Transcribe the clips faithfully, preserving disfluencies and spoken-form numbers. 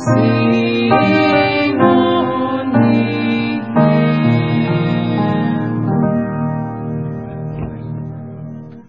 sing only Him.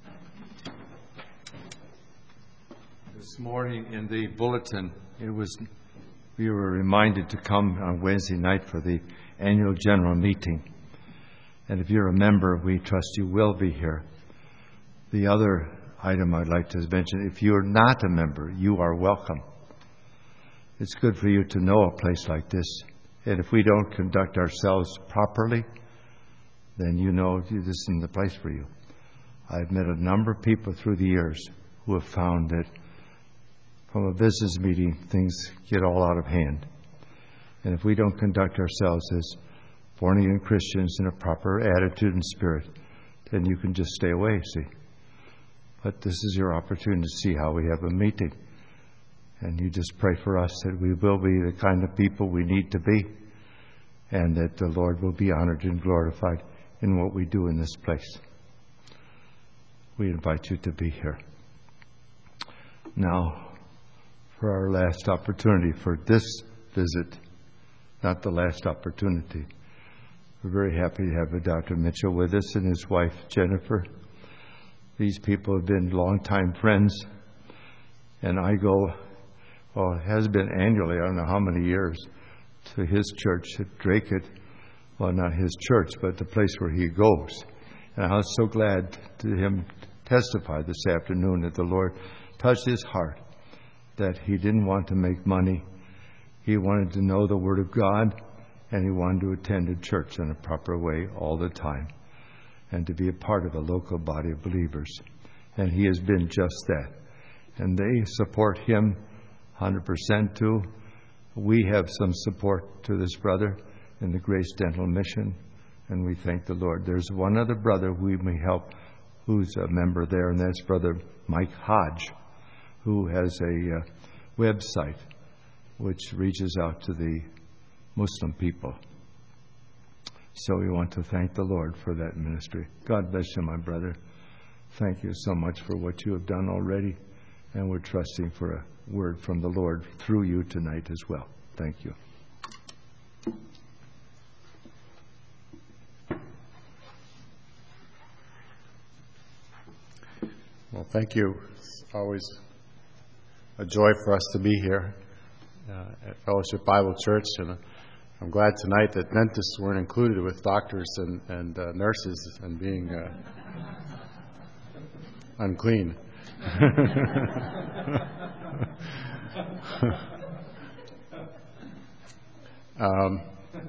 This morning in the bulletin, it was we were reminded to come on Wednesday night for the annual general meeting. And if you're a member, we trust you will be here. The other item I'd like to mention, if you're not a member, you are welcome. It's good for you to know a place like this. And if we don't conduct ourselves properly, then you know this isn't the place for you. I've met a number of people through the years who have found that from a business meeting, things get all out of hand. And if we don't conduct ourselves as born-again Christians in a proper attitude and spirit, then you can just stay away, see. But this is your opportunity to see how we have a meeting. And you just pray for us that we will be the kind of people we need to be, and that the Lord will be honored and glorified in what we do in this place. We invite you to be here. Now, for our last opportunity for this visit, not the last opportunity. We're very happy to have Doctor Mitchell with us and his wife, Jennifer. These people have been longtime friends, and I go, well, it has been annually, I don't know how many years, to his church at Dracut. Well, not his church, but the place where he goes. And I was so glad to him testify this afternoon that the Lord touched his heart, that he didn't want to make money. He wanted to know the Word of God, and he wanted to attend a church in a proper way all the time, and to be a part of a local body of believers. And he has been just that. And they support him one hundred percent too. We have some support to this brother in the Grace Dental Mission, and we thank the Lord. There's one other brother we may help who's a member there, and that's Brother Mike Hodge, who has a uh, website which reaches out to the Muslim people. So we want to thank the Lord for that ministry. God bless you, my brother. Thank you so much for what you have done already, and we're trusting for a word from the Lord through you tonight as well. Thank you. Well, thank you. It's always a joy for us to be here uh, at Fellowship Bible Church, and I'm glad tonight that dentists weren't included with doctors and, and uh, nurses and being uh, unclean. um,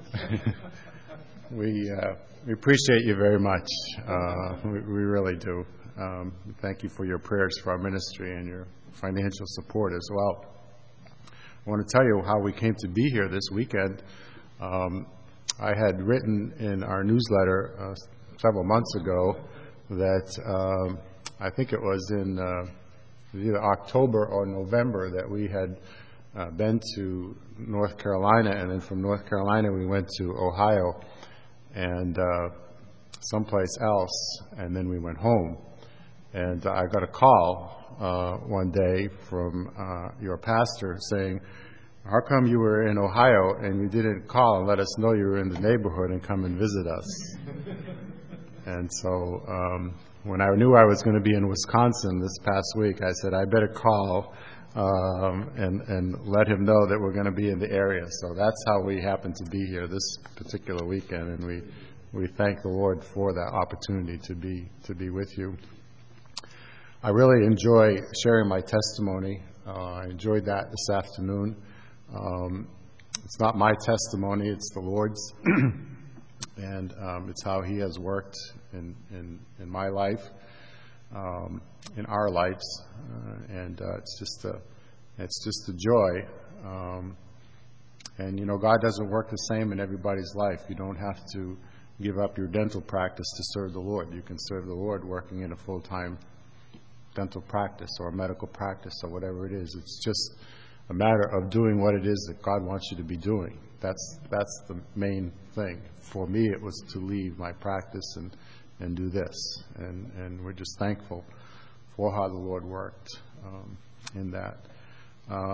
we uh, we appreciate you very much. Uh, we, we really do. Um, thank you for your prayers for our ministry and your financial support as well. I want to tell you how we came to be here this weekend. Um, I had written in our newsletter uh, several months ago that um, I think it was in uh, either October or November that we had uh, been to North Carolina, and then from North Carolina we went to Ohio and uh, someplace else, and then we went home. And I got a call uh, one day from uh, your pastor saying, how come you were in Ohio and you didn't call and let us know you were in the neighborhood and come and visit us? And so um, when I knew I was going to be in Wisconsin this past week, I said, I better call um, and, and let him know that we're going to be in the area. So that's how we happened to be here this particular weekend, and we, we thank the Lord for that opportunity to be to be with you. I really enjoy sharing my testimony. Uh, I enjoyed that this afternoon. Um, it's not my testimony, it's the Lord's. And um, it's how He has worked in, in, in my life, um, in our lives. Uh, and uh, it's just a, it's just a joy. Um, and, you know, God doesn't work the same in everybody's life. You don't have to give up your dental practice to serve the Lord. You can serve the Lord working in a full-time dental practice or a medical practice or whatever it is. It's just a matter of doing what it is that God wants you to be doing. That's that's the main thing. For me, it was to leave my practice and, and do this. And, and we're just thankful for how the Lord worked um, in that. Um,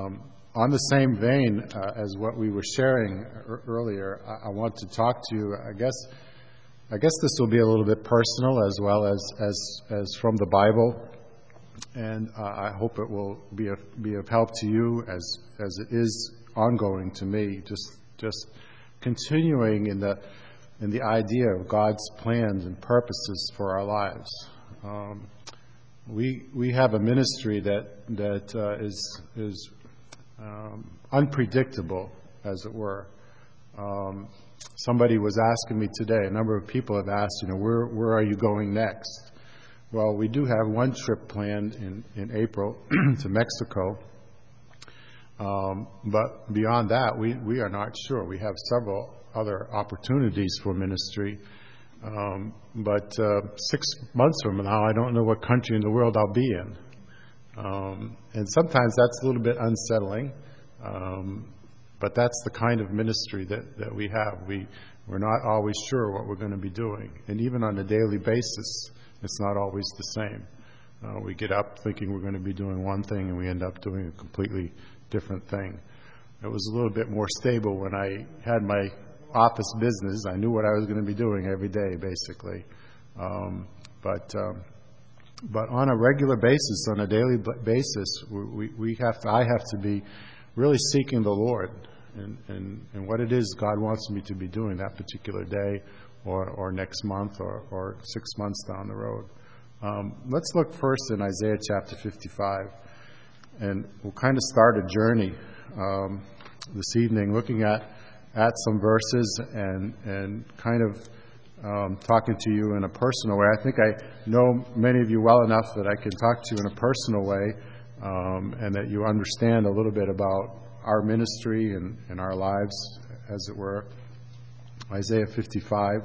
on the same vein uh, as what we were sharing er- earlier, I-, I want to talk to you. I guess, I guess this will be a little bit personal as well as as, as from the Bible, and uh, I hope it will be of, be of help to you as as it is ongoing to me. Just just continuing in the in the idea of God's plans and purposes for our lives. Um, we we have a ministry that that uh, is is um, unpredictable, as it were. Um, somebody was asking me today. A number of people have asked, you know, where where are you going next? Well, we do have one trip planned in in April to Mexico. Um, but beyond that, we we are not sure. We have several other opportunities for ministry. Um, but uh, six months from now, I don't know what country in the world I'll be in. Um, and sometimes that's a little bit unsettling. Um, but that's the kind of ministry that, that we have. We, we're not always sure what we're going to be doing. And even on a daily basis, it's not always the same. Uh, we get up thinking we're going to be doing one thing, and we end up doing a completely different thing. It was a little bit more stable when I had my office business. I knew what I was going to be doing every day, basically. Um, but um, but on a regular basis, on a daily basis, we, we have to, I have to be really seeking the Lord and, and, and what it is God wants me to be doing that particular day or, or next month or, or six months down the road. Um, let's look first in Isaiah chapter fifty-five, and we'll kind of start a journey um, this evening looking at at some verses and and kind of um, talking to you in a personal way. I think I know many of you well enough that I can talk to you in a personal way um, and that you understand a little bit about our ministry and, and our lives, as it were. Isaiah fifty-five.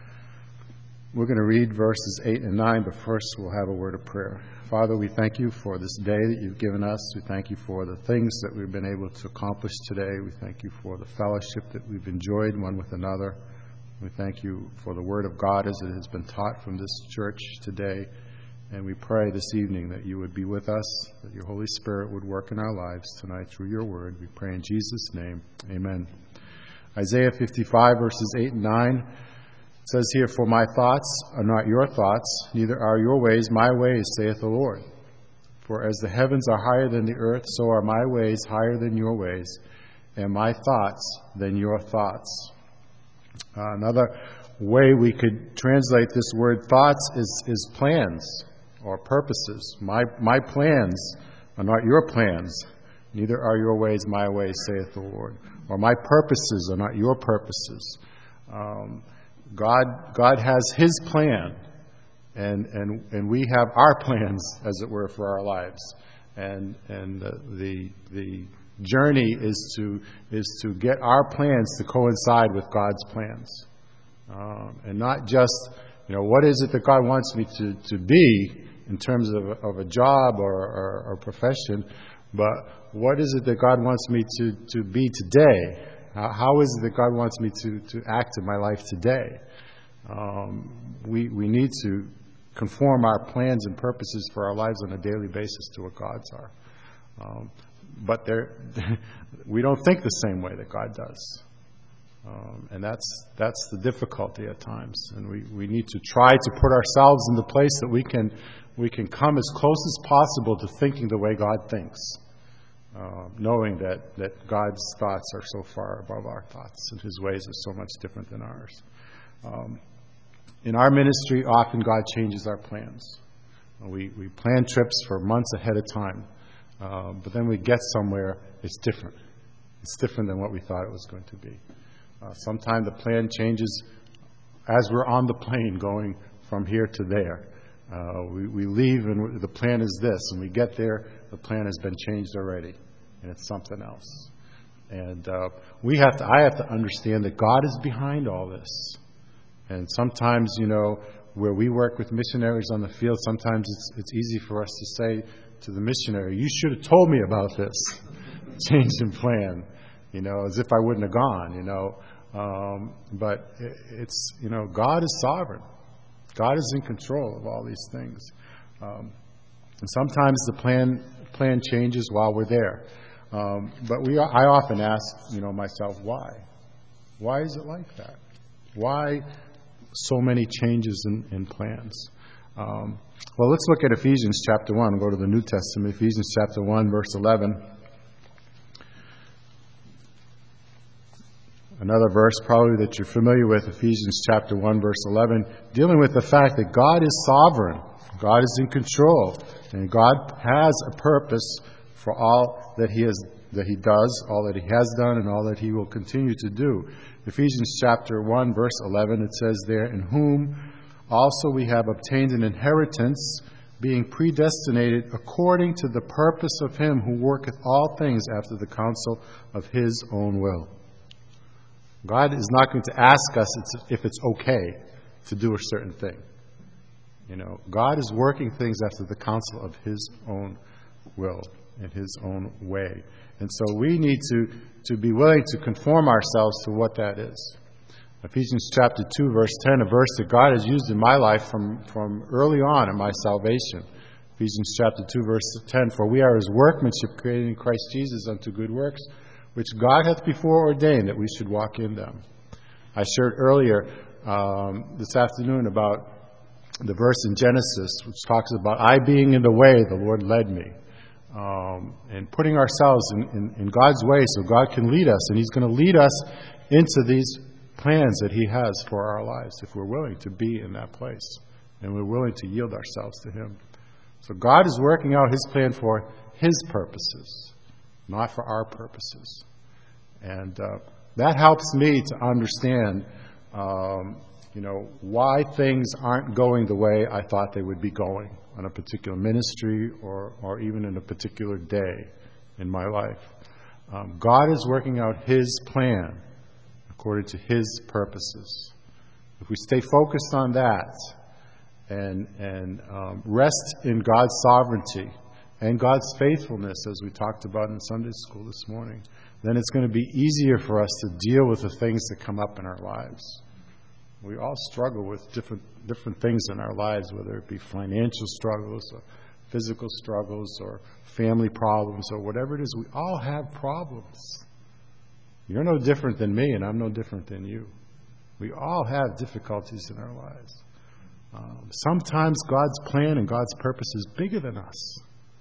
We're going to read verses eight and nine, but first we'll have a word of prayer. Father, we thank you for this day that you've given us. We thank you for the things that we've been able to accomplish today. We thank you for the fellowship that we've enjoyed one with another. We thank you for the Word of God as it has been taught from this church today. And we pray this evening that you would be with us, that your Holy Spirit would work in our lives tonight through your Word. We pray in Jesus' name. Amen. Isaiah fifty-five, verses eight and nine. It says here, "For my thoughts are not your thoughts, neither are your ways my ways, saith the Lord. For as the heavens are higher than the earth, so are my ways higher than your ways, and my thoughts than your thoughts." Uh, another way we could translate this word thoughts is, is plans or purposes. My, my plans are not your plans, neither are your ways my ways, saith the Lord. Or my purposes are not your purposes. Um, God God has His plan, and and and we have our plans, as it were, for our lives, and and the the, the journey is to is to get our plans to coincide with God's plans, um, and not just, you know, what is it that God wants me to, to be in terms of of a job or, or, or profession, but what is it that God wants me to, to be today? How is it that God wants me to, to act in my life today? Um, we we need to conform our plans and purposes for our lives on a daily basis to what God's are. Um, but we don't think the same way that God does. Um, and that's that's the difficulty at times. And we, we need to try to put ourselves in the place that we can we can come as close as possible to thinking the way God thinks. Uh, knowing that, that God's thoughts are so far above our thoughts and His ways are so much different than ours. Um, in our ministry, often God changes our plans. We, we plan trips for months ahead of time, uh, but then we get somewhere, it's different. It's different than what we thought it was going to be. Uh, sometimes the plan changes as we're on the plane going from here to there. Uh, we, we leave and the plan is this, and we get there, the plan has been changed already, and it's something else. And uh, we have to, I have to understand that God is behind all this. And sometimes, you know, where we work with missionaries on the field, sometimes it's it's easy for us to say to the missionary, "You should have told me about this change in plan," you know, as if I wouldn't have gone, you know. Um, but it, it's, you know, God is sovereign. God is in control of all these things. Um, and sometimes the plan plan changes while we're there. Um, but we, I often ask, you know, myself, why? Why is it like that? Why so many changes in, in plans? Um, well, let's look at Ephesians chapter one. We'll go to the New Testament, Ephesians chapter one, verse eleven. Another verse probably that you're familiar with, Ephesians chapter one, verse eleven, dealing with the fact that God is sovereign. God is in control. And God has a purpose for all that He has, that He does, all that He has done, and all that He will continue to do. Ephesians chapter one, verse eleven, it says there, in whom also we have obtained an inheritance, being predestinated according to the purpose of Him who worketh all things after the counsel of His own will. God is not going to ask us if it's okay to do a certain thing. You know, God is working things after the counsel of His own will and His own way. And so we need to, to be willing to conform ourselves to what that is. Ephesians chapter two, verse ten, a verse that God has used in my life from, from early on in my salvation. Ephesians chapter two, verse ten, for we are His workmanship created in Christ Jesus unto good works, which God hath before ordained that we should walk in them. I shared earlier um, this afternoon about the verse in Genesis, which talks about, I being in the way, the Lord led me. Um, and putting ourselves in, in, in God's way so God can lead us. And He's going to lead us into these plans that He has for our lives if we're willing to be in that place and we're willing to yield ourselves to Him. So God is working out His plan for His purposes, not for our purposes. And uh, that helps me to understand um, you know, why things aren't going the way I thought they would be going on a particular ministry or, or even in a particular day in my life. Um, God is working out His plan according to His purposes. If we stay focused on that and, and um, rest in God's sovereignty and God's faithfulness, as we talked about in Sunday school this morning, then it's going to be easier for us to deal with the things that come up in our lives. We all struggle with different different things in our lives, whether it be financial struggles or physical struggles or family problems or whatever it is. We all have problems. You're no different than me, and I'm no different than you. We all have difficulties in our lives. Um, sometimes God's plan and God's purpose is bigger than us.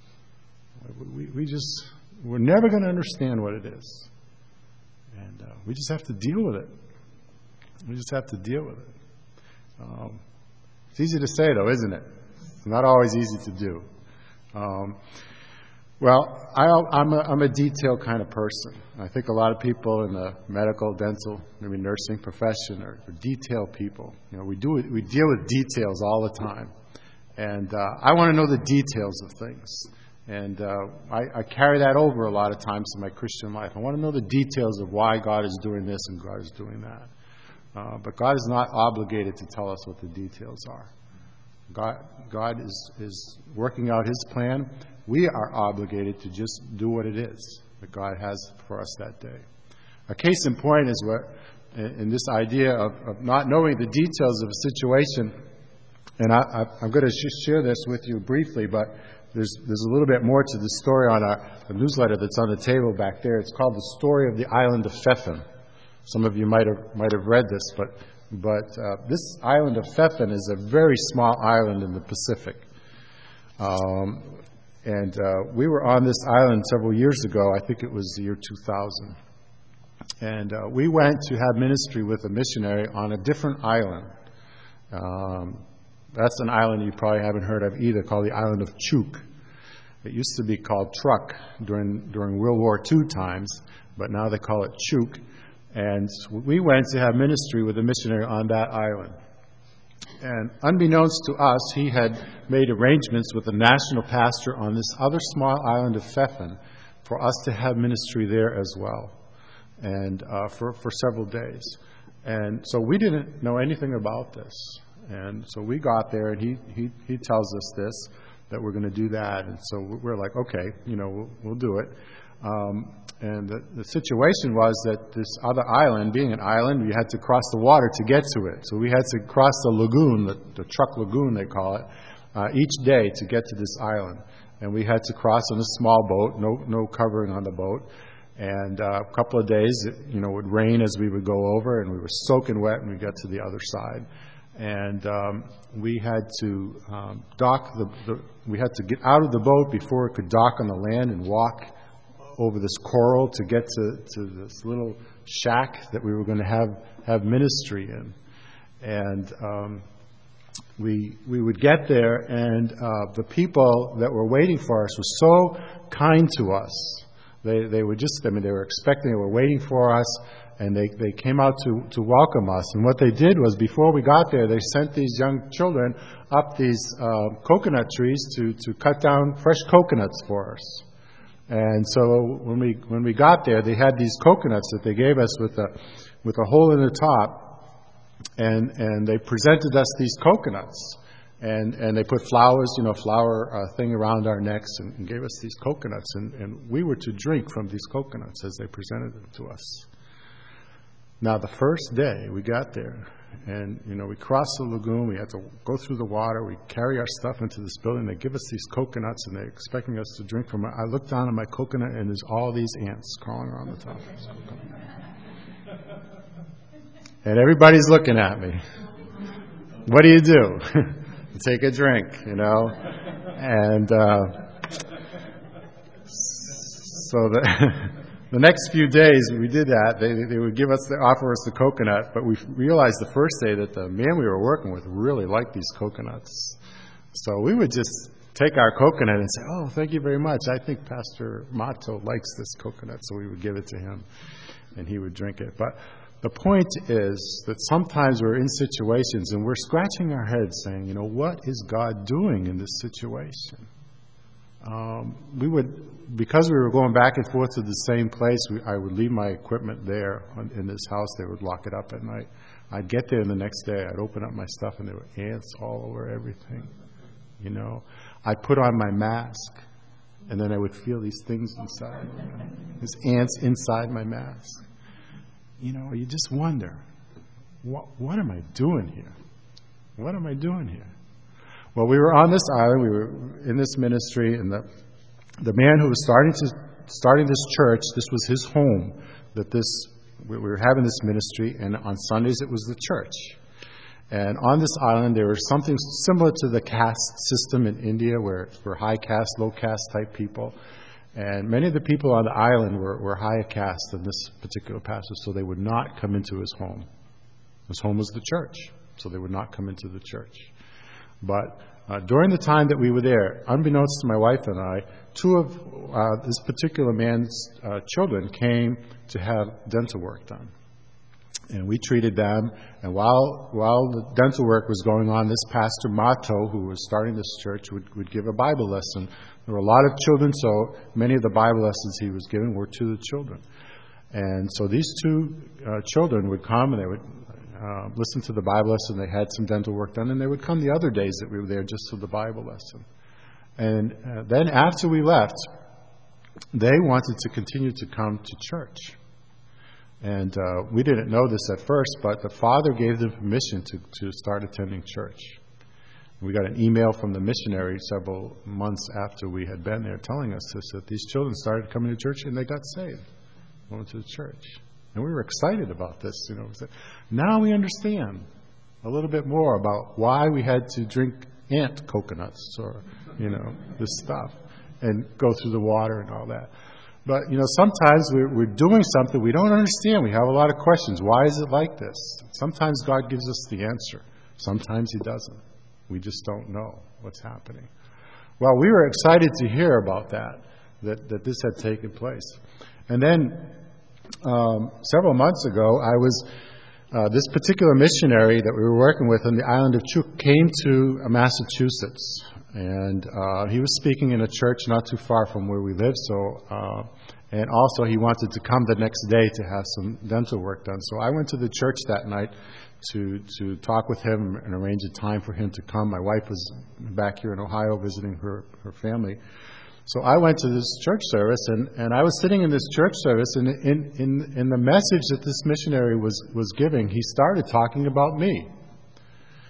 We, we just, we're never going to understand what it is. And uh, we just have to deal with it. We just have to deal with it. Um, it's easy to say, though, isn't it? It's not always easy to do. Um, well, I, I'm, a, I'm a detail kind of person. I think a lot of people in the medical, dental, maybe nursing profession are, are detail people. You know, we do we deal with details all the time, and uh, I want to know the details of things. And uh, I, I carry that over a lot of times in my Christian life. I want to know the details of why God is doing this and God is doing that. Uh, but God is not obligated to tell us what the details are. God, God is, is working out His plan. We are obligated to just do what it is that God has for us that day. A case in point is what, in this idea of, of not knowing the details of a situation, and I, I, I'm going to sh- share this with you briefly, but there's, there's a little bit more to the story on our the newsletter that's on the table back there. It's called The Story of the Island of Pfeffin. Some of you might have might have read this, but but uh, this island of Pfeffin is a very small island in the Pacific. Um, and uh, we were on this island several years ago. I think it was the year two thousand. And uh, we went to have ministry with a missionary on a different island. Um, that's an island you probably haven't heard of either, called the island of Chuuk. It used to be called Truk during during World War Two times, but now they call it Chuuk. And we went to have ministry with a missionary on that island. And unbeknownst to us, he had made arrangements with the national pastor on this other small island of Pfeffin for us to have ministry there as well, and uh, for, for several days. And so we didn't know anything about this. And so we got there, and he, he, he tells us this, that we're going to do that. And so we're like, okay, you know, we'll, we'll do it. Um, and the, the situation was that this other island, being an island, we had to cross the water to get to it. So we had to cross the lagoon, the, the Truk Lagoon they call it, uh, each day to get to this island. and we had to cross on a small boat, no no covering on the boat. And uh, a couple of days, it, you know, it would rain as we would go over, and we were soaking wet when we got to the other side. And um, we had to um, dock the, the, we had to get out of the boat before it could dock on the land and walk over this coral to get to, to this little shack that we were going to have, have ministry in. And um, we we would get there, and uh, the people that were waiting for us were so kind to us. They they were just, I mean, they were expecting, they were waiting for us, and they, they came out to, to welcome us. And what they did was, before we got there, they sent these young children up these uh, coconut trees to, to cut down fresh coconuts for us. And so when we when we got there, they had these coconuts that they gave us with a with a hole in the top, and and they presented us these coconuts. And and they put flowers, you know, flower uh, thing around our necks, and, and gave us these coconuts. And, and we were to drink from these coconuts as they presented them to us. Now, the first day we got there, and, you know, we crossed the lagoon. We had to go through the water. We carry our stuff into this building. They give us these coconuts, and they're expecting us to drink from it. I look down at my coconut, and there's all these ants crawling around the top of this coconut. And everybody's looking at me. What do you do? Take a drink, you know, and uh, so the the next few days we did that. They they would give us, they offer us the coconut, but we realized the first day that the man we were working with really liked these coconuts. So we would just take our coconut and say, "Oh, thank you very much. I think Pastor Mato likes this coconut," so we would give it to him, and he would drink it. But the point is that sometimes we're in situations and we're scratching our heads saying, you know, what is God doing in this situation? Um, we would, because we were going back and forth to the same place, we, I would leave my equipment there on, in this house. They would lock it up at night. I'd get there the next day. I'd open up my stuff, and there were ants all over everything. You know, I'd put on my mask, and then I would feel these things inside. You know, there's ants inside my mask. You know, you just wonder, what, what am I doing here? What am I doing here? Well, we were on this island. We were in this ministry, and the the man who was starting to starting this church, this was his home. That this we were having this ministry, and on Sundays it was the church. And on this island, there was something similar to the caste system in India, where for high caste, low caste type people. And many of the people on the island were, were higher caste than this particular pastor, so they would not come into his home. His home was the church, so they would not come into the church. But uh, during the time that we were there, unbeknownst to my wife and I, two of uh, this particular man's uh, children came to have dental work done. And we treated them, and while while the dental work was going on, this Pastor Mato, who was starting this church, would, would give a Bible lesson. There were a lot of children, so many of the Bible lessons he was giving were to the children. And so these two uh, children would come, and they would uh, listen to the Bible lesson. They had some dental work done, and they would come the other days that we were there just for the Bible lesson. And uh, then after we left, they wanted to continue to come to church. And uh, we didn't know this at first, but the father gave them permission to, to start attending church. We got an email from the missionary several months after we had been there telling us this, that these children started coming to church and they got saved, going to the church. And we were excited about this. You know, we said, now we understand a little bit more about why we had to drink ant coconuts or, you know, this stuff and go through the water and all that. But, you know, sometimes we're, we're doing something we don't understand. We have a lot of questions. Why is it like this? Sometimes God gives us the answer. Sometimes He doesn't. We just don't know what's happening. Well, we were excited to hear about that, that, that this had taken place. And then um, several months ago, I was, uh, this particular missionary that we were working with on the island of Chuuk came to Massachusetts. And uh, he was speaking in a church not too far from where we live. So, uh, and also he wanted to come the next day to have some dental work done. So I went to the church that night to to talk with him and arrange a time for him to come. My wife was back here in Ohio visiting her, her family. So I went to this church service, and, and I was sitting in this church service, and in, in, in the message that this missionary was, was giving, he started talking about me.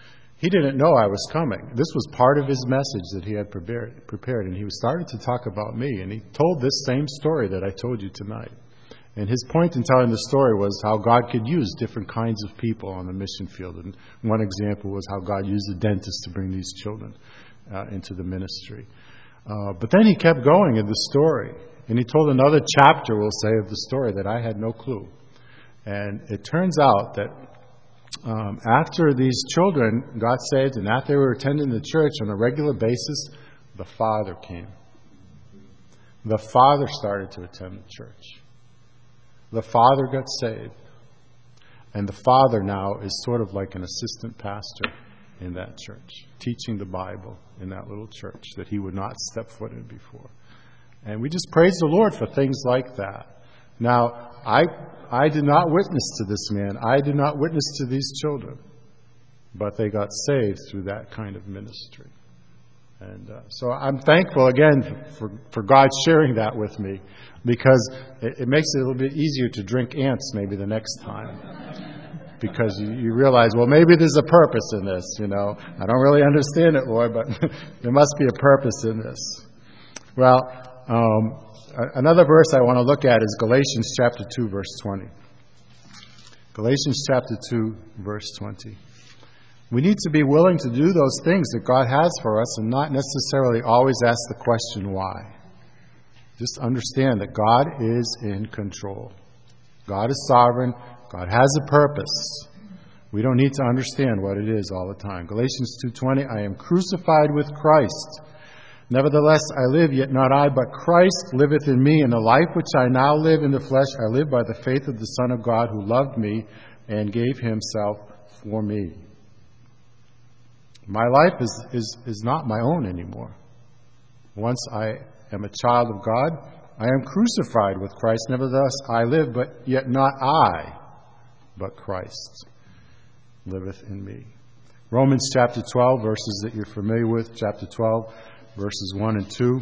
he didn't know I was coming. This was part of his message that he had prepared, prepared, and he started to talk about me, and he told this same story that I told you tonight. And his point in telling the story was how God could use different kinds of people on the mission field. And one example was how God used a dentist to bring these children uh, into the ministry. Uh, but then he kept going in the story, and he told another chapter, we'll say, of the story that I had no clue. And it turns out that Um, after these children got saved and after they were attending the church on a regular basis, the father came. The father started to attend the church. The father got saved. And the father now is sort of like an assistant pastor in that church, teaching the Bible in that little church that he would not step foot in before. And we just praise the Lord for things like that. Now, I I did not witness to this man. I did not witness to these children. But they got saved through that kind of ministry. And uh, so I'm thankful, again, for, for God sharing that with me, because it, it makes it a little bit easier to drink ants maybe the next time. Because you, you realize, well, maybe there's a purpose in this, you know. I don't really understand it, Lord, but there must be a purpose in this. Well, um, another verse I want to look at is Galatians chapter two, verse twenty. Galatians chapter two, verse twenty. We need to be willing to do those things that God has for us and not necessarily always ask the question why. Just understand that God is in control. God is sovereign. God has a purpose. We don't need to understand what it is all the time. Galatians two twenty, I am crucified with Christ. Nevertheless, I live, yet not I, but Christ liveth in me. And the life which I now live in the flesh, I live by the faith of the Son of God, who loved me and gave himself for me. My life is, is, is not my own anymore. Once I am a child of God, I am crucified with Christ. Nevertheless, I live, but yet not I, but Christ liveth in me. Romans chapter twelve, verses that you're familiar with, chapter twelve, verses one and two,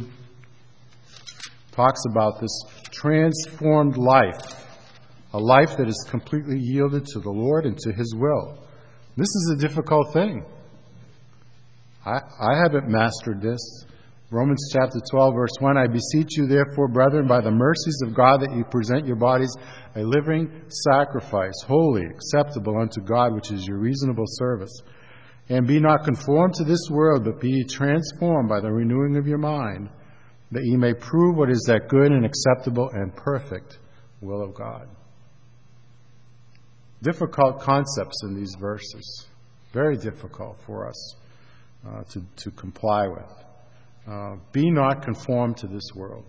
talks about this transformed life, a life that is completely yielded to the Lord and to his will. This is a difficult thing. I, I haven't mastered this. Romans chapter twelve, verse one, I beseech you, therefore, brethren, by the mercies of God, that you present your bodies a living sacrifice, holy, acceptable unto God, which is your reasonable service. And be not conformed to this world, but be ye transformed by the renewing of your mind, that ye may prove what is that good and acceptable and perfect will of God. Difficult concepts in these verses. Very difficult for us uh, to, to comply with. Uh, be not conformed to this world.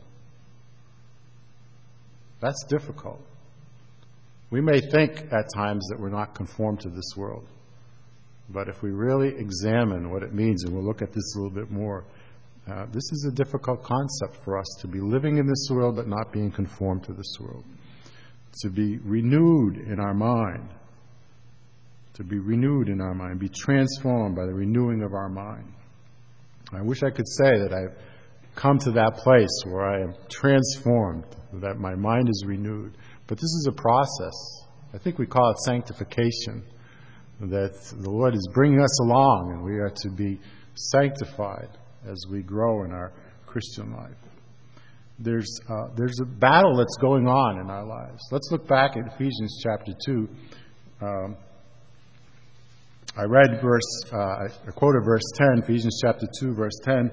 That's difficult. We may think at times that we're not conformed to this world. But if we really examine what it means, and we'll look at this a little bit more, uh, this is a difficult concept for us, to be living in this world but not being conformed to this world. To be renewed in our mind. To be renewed in our mind. Be transformed by the renewing of our mind. I wish I could say that I've come to that place where I am transformed, that my mind is renewed. But this is a process. I think we call it sanctification. That the Lord is bringing us along, and we are to be sanctified as we grow in our Christian life. There's uh, there's a battle that's going on in our lives. Let's look back at Ephesians chapter two. Um, I read verse, uh, I quoted verse ten, Ephesians chapter two, verse ten.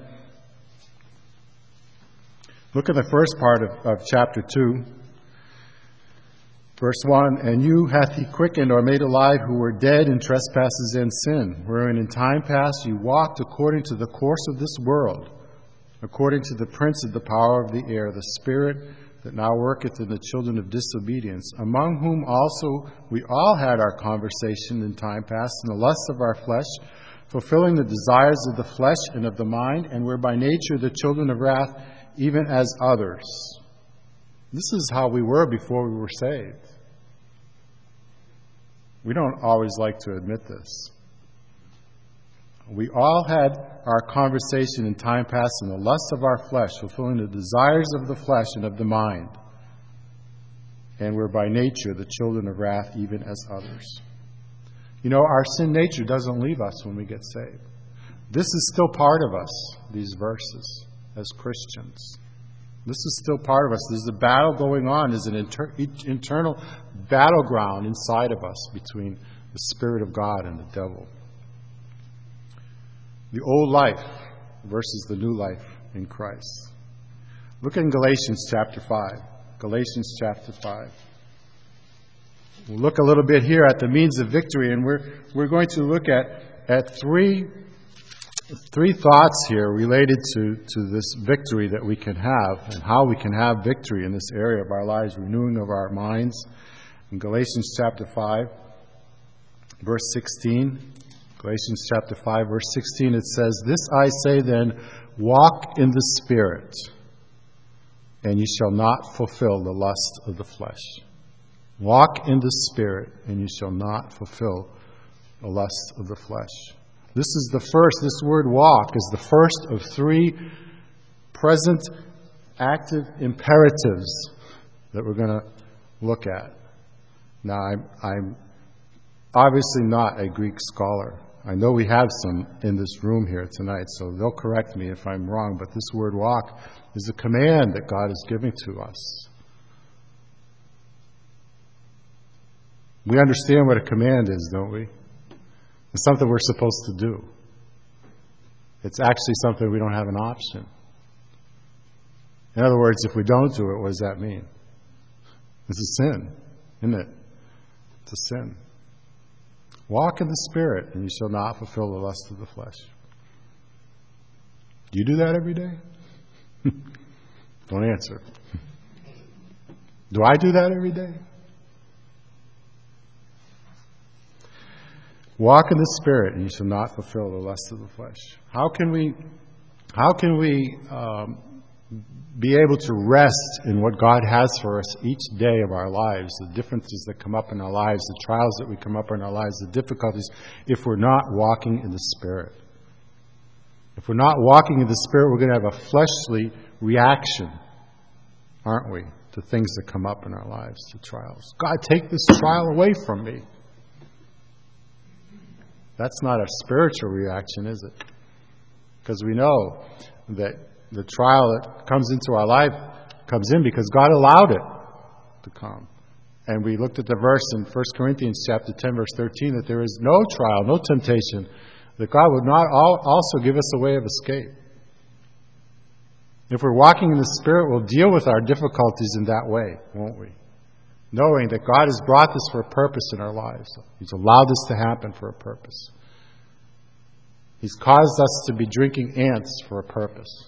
Look at the first part of, of chapter two. Verse one, and you hath he quickened or made alive who were dead in trespasses and sin, wherein in time past you walked according to the course of this world, according to the prince of the power of the air, the spirit that now worketh in the children of disobedience, among whom also we all had our conversation in time past in the lusts of our flesh, fulfilling the desires of the flesh and of the mind, and were by nature the children of wrath, even as others. This is how we were before we were saved. We don't always like to admit this. We all had our conversation in time past in the lust of our flesh, fulfilling the desires of the flesh and of the mind. And we're by nature the children of wrath, even as others. You know, our sin nature doesn't leave us when we get saved. This is still part of us, these verses, as Christians. This is still part of us. There's a battle going on. There's an inter- internal battleground inside of us between the Spirit of God and the devil. The old life versus the new life in Christ. Look in Galatians chapter five. Galatians chapter five. We'll look a little bit here at the means of victory, and we're we're going to look at, at three three thoughts here related to, to this victory that we can have and how we can have victory in this area of our lives, renewing of our minds. In Galatians chapter five, verse sixteen. Galatians chapter five, verse sixteen, it says, "This I say then, walk in the Spirit, and ye shall not fulfill the lust of the flesh." Walk in the Spirit, and you shall not fulfill the lust of the flesh. This is the first, this word walk is the first of three present active imperatives that we're going to look at. Now, I'm, I'm obviously not a Greek scholar. I know we have some in this room here tonight, so they'll correct me if I'm wrong, but this word walk is a command that God is giving to us. We understand what a command is, don't we? It's something we're supposed to do. It's actually something we don't have an option. In other words, if we don't do it, what does that mean? It's a sin, isn't it? It's a sin. Walk in the Spirit, and you shall not fulfill the lust of the flesh. Do you do that every day? Don't answer. Do I do that every day? Walk in the Spirit, and you shall not fulfill the lust of the flesh. How can we, how can we um, be able to rest in what God has for us each day of our lives, the differences that come up in our lives, the trials that we come up in our lives, the difficulties, if we're not walking in the Spirit? If we're not walking in the Spirit, we're going to have a fleshly reaction, aren't we, to things that come up in our lives, to trials. God, take this trial away from me. That's not a spiritual reaction, is it? Because we know that the trial that comes into our life comes in because God allowed it to come. And we looked at the verse in First Corinthians chapter ten, verse thirteen, that there is no trial, no temptation, that God would not also give us a way of escape. If we're walking in the Spirit, we'll deal with our difficulties in that way, won't we? Knowing that God has brought this for a purpose in our lives. He's allowed this to happen for a purpose. He's caused us to be drinking ants for a purpose.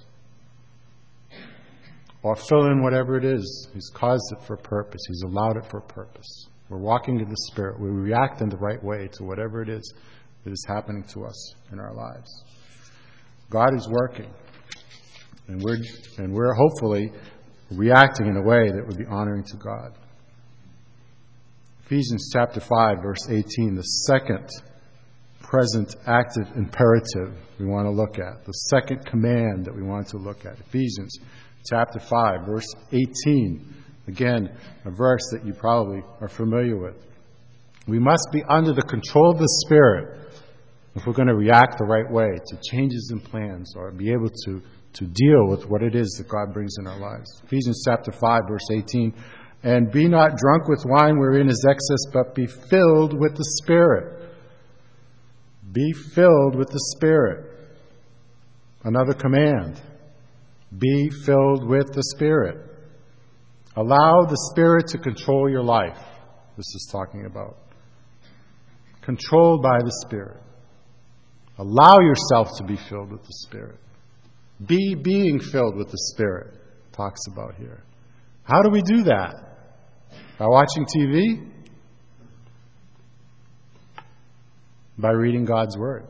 Or fill in whatever it is. He's caused it for a purpose. He's allowed it for a purpose. We're walking in the Spirit. We react in the right way to whatever it is that is happening to us in our lives. God is working. And we're, and we're hopefully reacting in a way that would be honoring to God. Ephesians chapter five, verse eighteen, the second present active imperative we want to look at. The second command that we want to look at. Ephesians chapter five, verse eighteen. Again, a verse that you probably are familiar with. We must be under the control of the Spirit if we're going to react the right way to changes in plans or be able to, to deal with what it is that God brings in our lives. Ephesians chapter five, verse eighteen. "And be not drunk with wine wherein is excess, but be filled with the Spirit." Be filled with the Spirit. Another command. Be filled with the Spirit. Allow the Spirit to control your life. This is talking about. Controlled by the Spirit. Allow yourself to be filled with the Spirit. Be being filled with the Spirit, talks about here. How do we do that? By watching T V? By reading God's Word.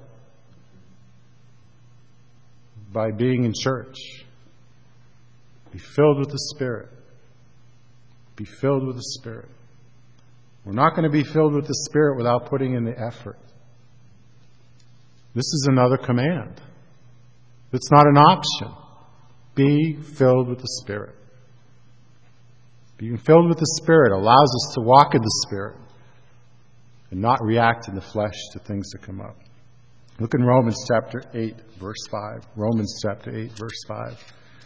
By being in church. Be filled with the Spirit. Be filled with the Spirit. We're not going to be filled with the Spirit without putting in the effort. This is another command. It's not an option. Be filled with the Spirit. Being filled with the Spirit allows us to walk in the Spirit. and not react in the flesh to things that come up. Look in Romans chapter eight, verse five. Romans chapter eight, verse five.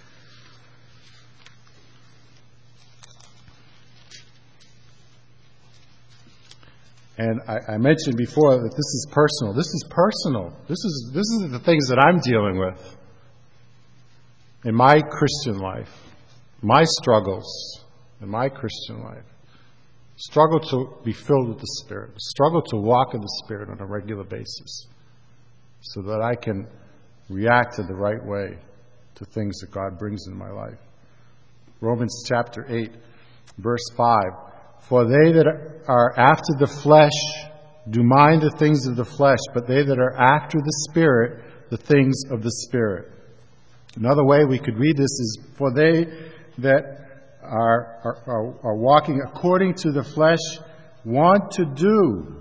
And I, I mentioned before that this is personal. This is personal. This is this is the things that I'm dealing with in my Christian life, my struggles in my Christian life. Struggle to be filled with the Spirit. Struggle to walk in the Spirit on a regular basis so that I can react in the right way to things that God brings into my life. Romans chapter eight, verse five. For they that are after the flesh do mind the things of the flesh, but they that are after the Spirit, the things of the Spirit. Another way we could read this is, for they that are, are, are walking according to the flesh want to do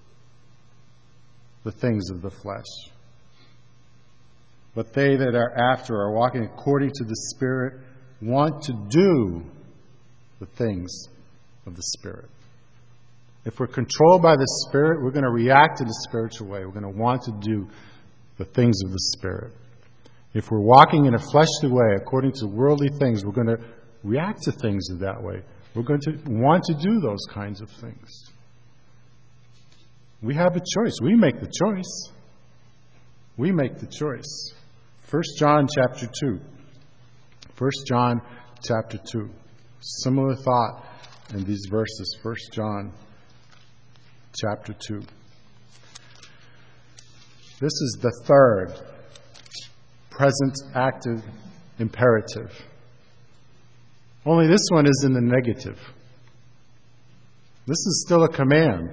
the things of the flesh. But they that are after are walking according to the Spirit want to do the things of the Spirit. If we're controlled by the Spirit, we're going to react in a spiritual way. We're going to want to do the things of the Spirit. If we're walking in a fleshly way, according to worldly things, we're going to react to things in that way. We're going to want to do those kinds of things. We have a choice. We make the choice. We make the choice. First John chapter two. First John chapter two. Similar thought in these verses. First John chapter two. This is the third present active imperative. Only this one is in the negative. This is still a command.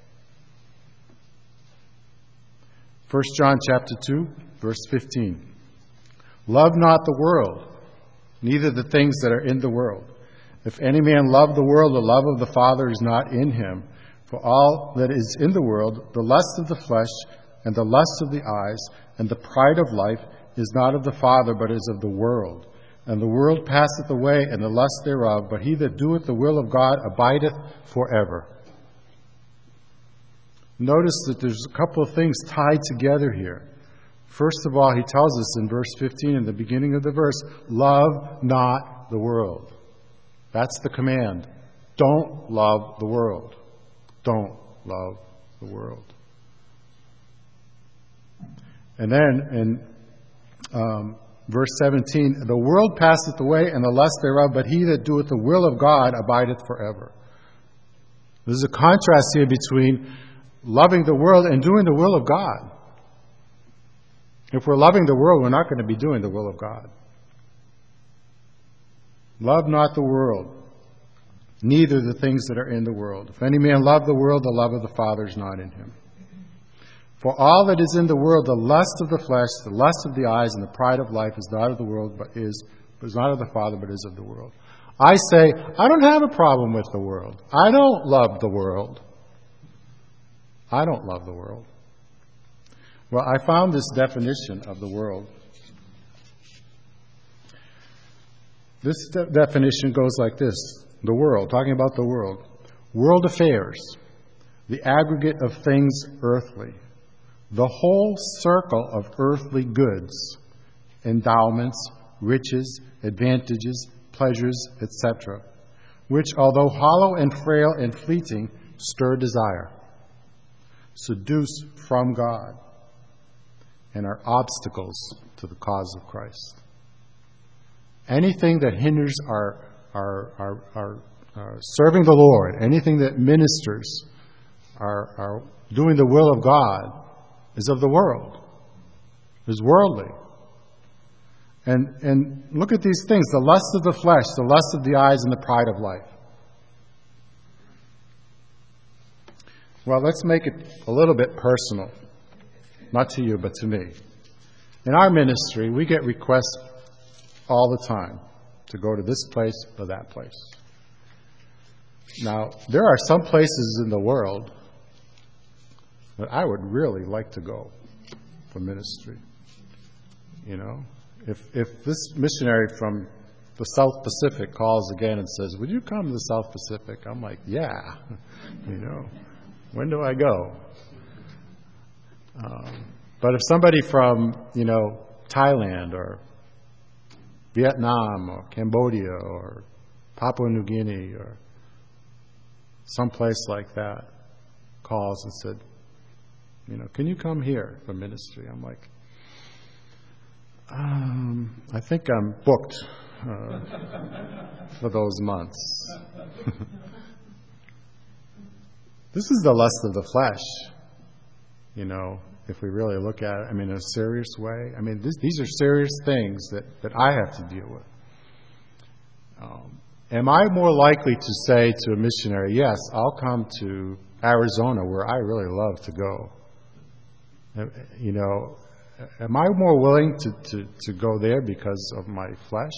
First John chapter two, verse fifteen. Love not the world, neither the things that are in the world. If any man love the world, the love of the Father is not in him. For all that is in the world, the lust of the flesh, and the lust of the eyes, and the pride of life, is not of the Father, but is of the world. And the world passeth away, and the lust thereof, but he that doeth the will of God abideth forever. Notice that there's a couple of things tied together here. First of all, he tells us in verse fifteen, in the beginning of the verse, love not the world. That's the command. Don't love the world. Don't love the world. And then in um, verse seventeen, the world passeth away and the lust thereof, but he that doeth the will of God abideth forever. There's a contrast here between loving the world and doing the will of God. If we're loving the world, we're not going to be doing the will of God. Love not the world, neither the things that are in the world. If any man love the world, the love of the Father is not in him. For all that is in the world, the lust of the flesh, the lust of the eyes, and the pride of life is not of the world, but is, but is not of the Father, but is of the world. I say, I don't have a problem with the world. I don't love the world. I don't love the world. Well, I found this definition of the world. This de- definition goes like this. The world, talking about the world. World affairs, the aggregate of things earthly. The whole circle of earthly goods, endowments, riches, advantages, pleasures, et cetera, which, although hollow and frail and fleeting, stir desire, seduce from God, and are obstacles to the cause of Christ. Anything that hinders our, our, our, our, our serving the Lord, anything that ministers our, our doing the will of God, is of the world, is worldly. And and look at these things, the lust of the flesh, the lust of the eyes, and the pride of life. Well, let's make it a little bit personal. Not to you, but to me. In our ministry, we get requests all the time to go to this place or that place. Now, there are some places in the world that I would really like to go for ministry. You know, if if this missionary from the South Pacific calls again and says, "Would you come to the South Pacific?" I'm like, "Yeah," you know. When do I go? Um, but if somebody from, you know, Thailand or Vietnam or Cambodia or Papua New Guinea or someplace like that calls and said, you know, can you come here for ministry? I'm like, um, I think I'm booked uh, for those months. This is the lust of the flesh, you know, if we really look at it, I mean, in a serious way. I mean, this, these are serious things that, that I have to deal with. Um, am I more likely to say to a missionary, yes, I'll come to Arizona where I really love to go? You know, am I more willing to, to, to go there because of my flesh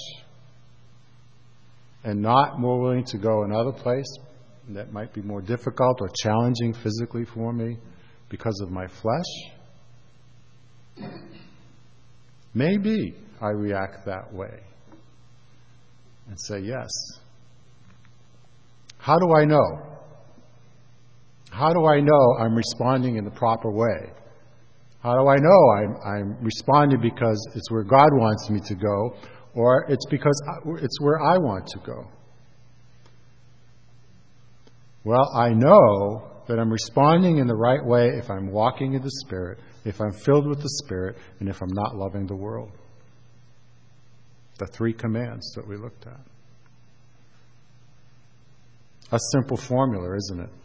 and not more willing to go another place that might be more difficult or challenging physically for me because of my flesh? Maybe I react that way and say yes. How do I know? How do I know I'm responding in the proper way? How do I know I'm, I'm responding because it's where God wants me to go, or it's because it's where I want to go? Well, I know that I'm responding in the right way if I'm walking in the Spirit, if I'm filled with the Spirit, and if I'm not loving the world. The three commands that we looked at. A simple formula, isn't it?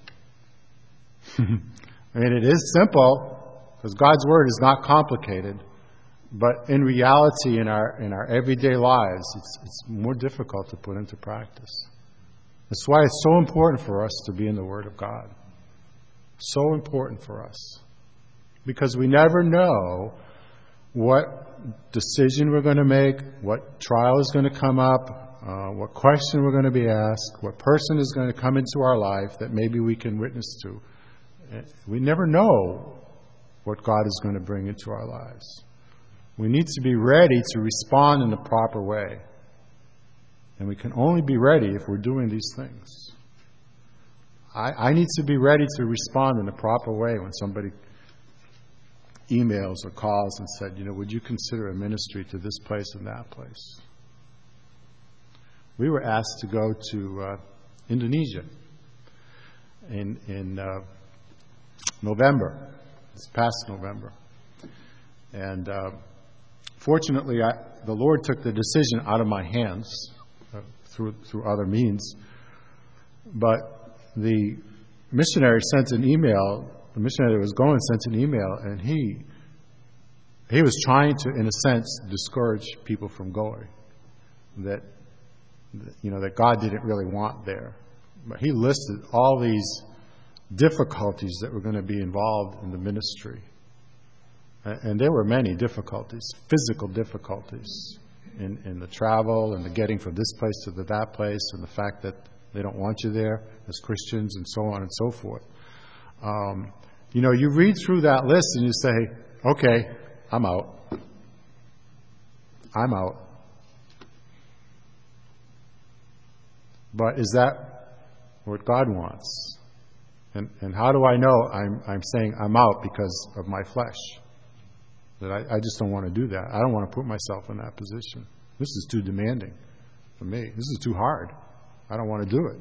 I mean, it is simple, because God's Word is not complicated, but in reality, in our in our everyday lives, it's it's more difficult to put into practice. That's why it's so important for us to be in the Word of God. So important for us. Because we never know what decision we're going to make, what trial is going to come up, uh, what question we're going to be asked, what person is going to come into our life that maybe we can witness to. We never know what God is going to bring into our lives. We need to be ready to respond in the proper way. And we can only be ready if we're doing these things. I, I need to be ready to respond in the proper way when somebody emails or calls and said, you know, would you consider a ministry to this place and that place? We were asked to go to uh, Indonesia in, in uh, November, this past November. And uh, fortunately, I, the Lord took the decision out of my hands uh, through through other means. But the missionary sent an email, the missionary that was going sent an email, and he he was trying to, in a sense, discourage people from going. That, you know, that God didn't really want there. But he listed all these difficulties that were going to be involved in the ministry. And there were many difficulties, physical difficulties in, in the travel and the getting from this place to the, that place, and the fact that they don't want you there as Christians, and so on and so forth. Um, you know, you read through that list and you say, okay, I'm out. I'm out. But is that what God wants? And, and how do I know I'm, I'm saying I'm out because of my flesh? That I, I just don't want to do that. I don't want to put myself in that position. This is too demanding for me. This is too hard. I don't want to do it.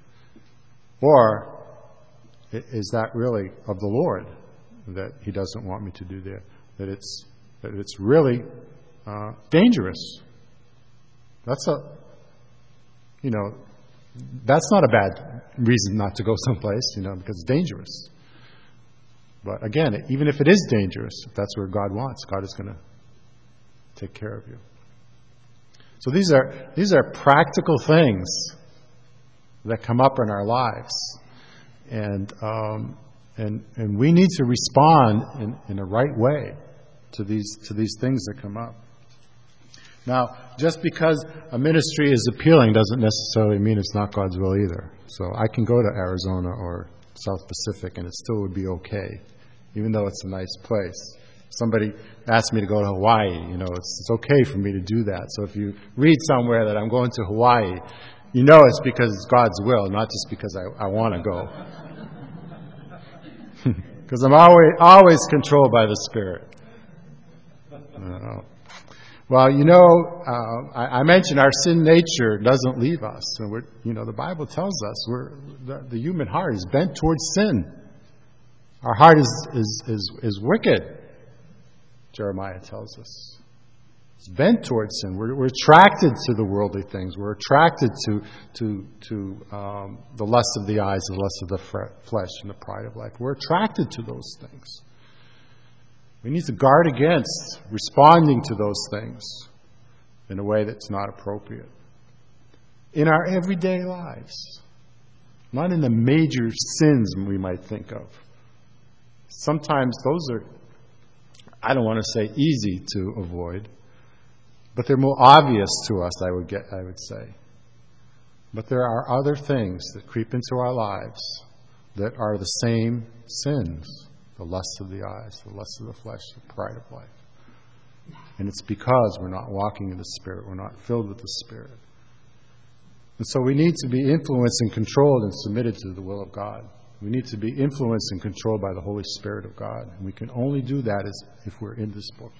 Or is that really of the Lord that He doesn't want me to do that? That it's that it's really uh, dangerous. That's a, you know, that's not a bad reason not to go someplace, you know, because it's dangerous. But again, even if it is dangerous, if that's where God wants, God is going to take care of you. So these are these are practical things that come up in our lives, and um, and and we need to respond in, in a right way to these to these things that come up. Now, just because a ministry is appealing doesn't necessarily mean it's not God's will either. So I can go to Arizona or South Pacific and it still would be okay, even though it's a nice place. Somebody asked me to go to Hawaii, you know, it's, it's okay for me to do that. So if you read somewhere that I'm going to Hawaii, you know it's because it's God's will, not just because I, I want to go. Because I'm always, always controlled by the Spirit. Uh, well, you know, uh, I, I mentioned our sin nature doesn't leave us. And we're, you know, the Bible tells us we're, the, the human heart is bent towards sin. Our heart is, is, is, is wicked, Jeremiah tells us. It's bent towards sin. We're, we're attracted to the worldly things. We're attracted to to to um, the lust of the eyes, the lust of the flesh, and the pride of life. We're attracted to those things. We need to guard against responding to those things in a way that's not appropriate. In our everyday lives, not in the major sins we might think of. Sometimes those are, I don't want to say easy to avoid, but they're more obvious to us, I would get, I would say. But there are other things that creep into our lives that are the same sins. The lust of the eyes, the lust of the flesh, the pride of life. And it's because we're not walking in the Spirit. We're not filled with the Spirit. And so we need to be influenced and controlled and submitted to the will of God. We need to be influenced and controlled by the Holy Spirit of God. And we can only do that as if we're in this book.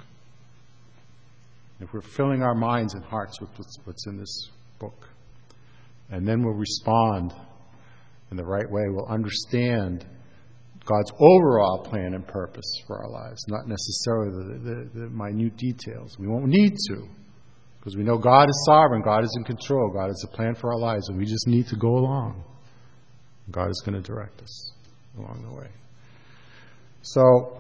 If we're filling our minds and hearts with what's in this book. And then we'll respond in the right way. We'll understand God's overall plan and purpose for our lives, not necessarily the, the, the minute details. We won't need to, because we know God is sovereign, God is in control, God has a plan for our lives, and we just need to go along. God is going to direct us along the way. So,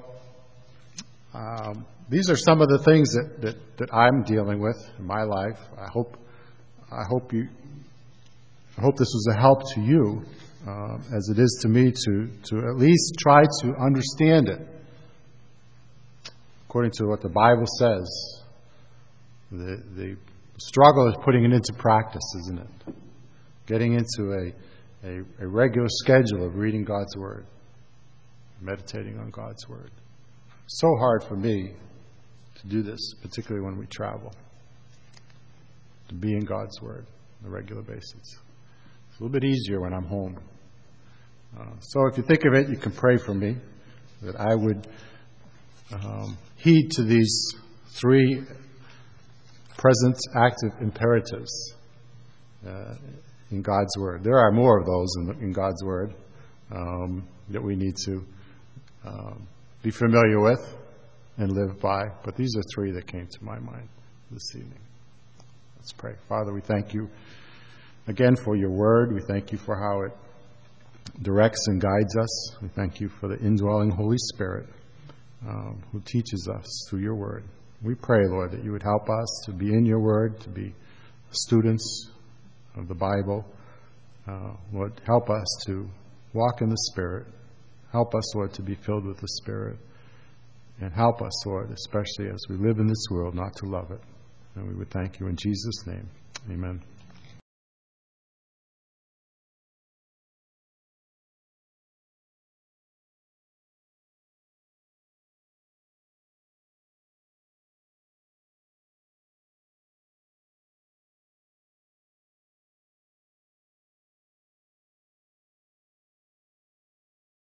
um, these are some of the things that, that, that I'm dealing with in my life. I hope I hope you I hope this was a help to you, uh, as it is to me, to to at least try to understand it according to what the Bible says. The the struggle is putting it into practice, isn't it? Getting into a, a, a regular schedule of reading God's Word, meditating on God's Word. So hard for me to do this, particularly when we travel, to be in God's Word on a regular basis. It's a little bit easier when I'm home. Uh, so if you think of it, you can pray for me that I would um, heed to these three present active imperatives uh, in God's Word. There are more of those in, in God's Word um, that we need to um, be familiar with and live by. But these are three that came to my mind this evening. Let's pray. Father, we thank you again for your Word. We thank you for how it directs and guides us. We thank you for the indwelling Holy Spirit um, who teaches us through your Word. We pray, Lord, that you would help us to be in your Word, to be students of the Bible. Uh, Lord, help us to walk in the Spirit. Help us, Lord, to be filled with the Spirit. And help us, Lord, especially as we live in this world, not to love it. And we would thank you in Jesus' name. Amen.